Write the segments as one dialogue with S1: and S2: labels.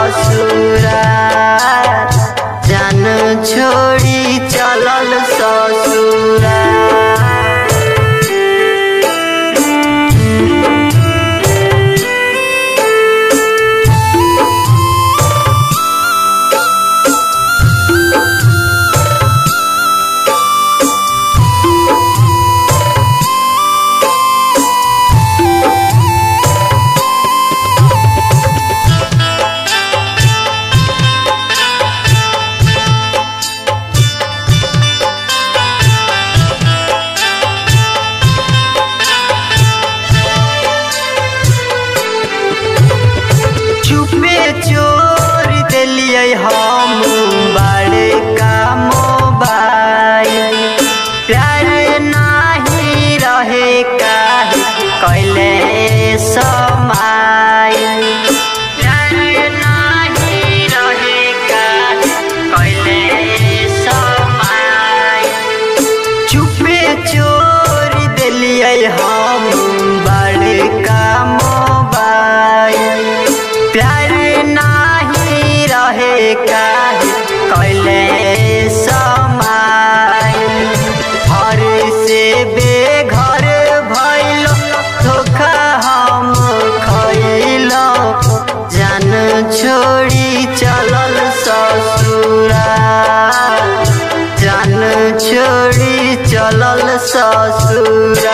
S1: ससुरा जान छोड़ी चलल ससुरा। चोर दिलिए हम बड़े का मोबाइल प्यार नहीं रहे काहे कैले समाय प्यार नहीं रहे काहे कैले समाय। चुपे चोर दिलिए हम बड़े का मोबाइल प्यार नहीं रहे काहे कैले समाय। घर से बेघर भइल धोखा हम खइल जान छोड़ी चलल ससुरा जान छोड़ी चलल ससुरा।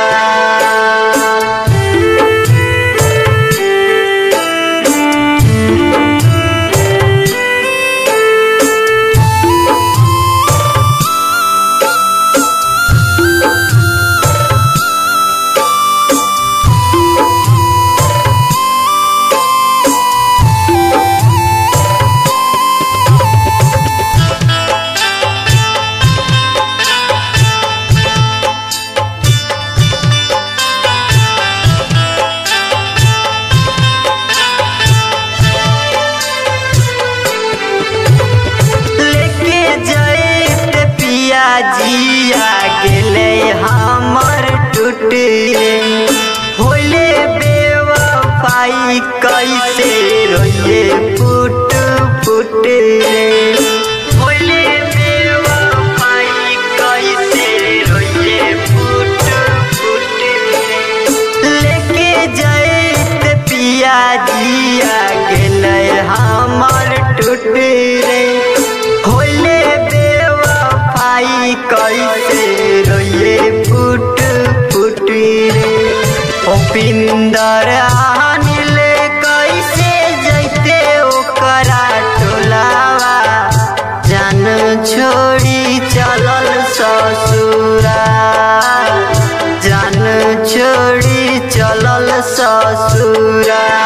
S1: जिया गेले हमर टूट रे होले बेवफाई कैसे रोइए फुट फुट रे होले बेवफाई कैसे रोइए फुट फुट रे। लेके जाइत पिया जिया गेले हमर टूट रे होले कैसे रोइए फुट फुट रे। उपिंदर अनिल कैसे जैते ओकरा टोलावा जान छोड़ी चलल ससुरा जान छोड़ी चलल ससुरा।